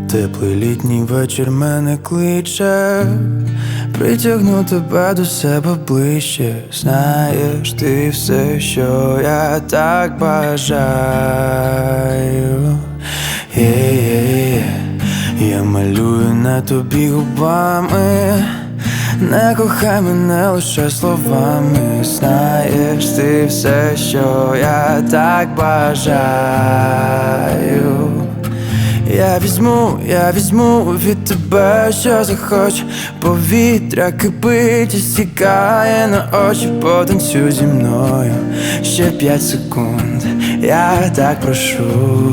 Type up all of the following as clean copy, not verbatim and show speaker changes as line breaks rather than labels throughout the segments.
Теплий літній вечір мене кличе, притягну тебе до себе ближче. Знаєш, ти все, що я так бажаю. Я малюю на тобі губами, не кохай мене лише словами. Знаєш, ти все, що я так бажаю. Я візьму від тебе, що захочу. Повітря кипить і стікає на очі. Потанцюй зі мною ще 5 секунд. Я так прошу.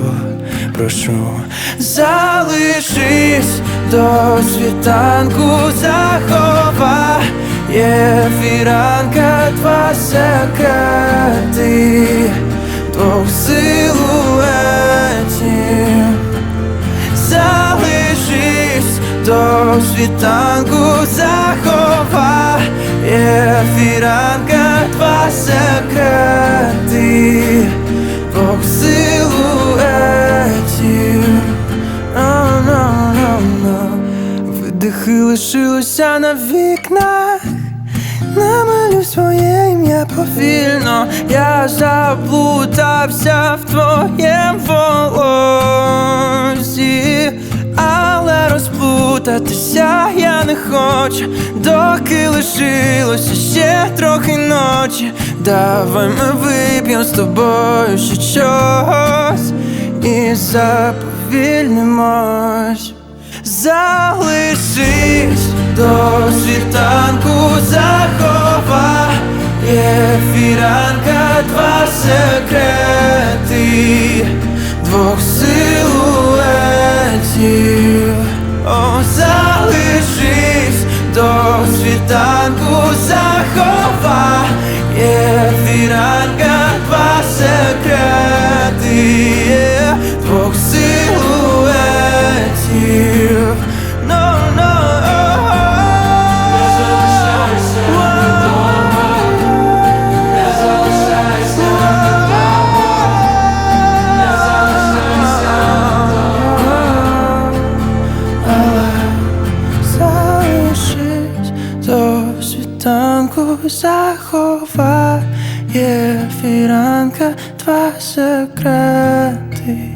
Залишись до світанку, заховає фіранка два секрети двох силуетів. Залишись до світанку, заховає фіранка два секрети двох силуетів. Видихи лишилося на вікнах, намалюй своє ім'я повільно. Я заплутався в твоєм волосі, але розплутатися я не хочу, доки лишилося ще трохи ночі. Давай ми вип'єм з тобою ще чогось і заповільнимось. Залишись до світанку, заховає фіранка два секрети двох силуетів. О, залишись до світанку, заховає фіранка два секрети двох силуетів. До світанку заховає фіранка два секрети.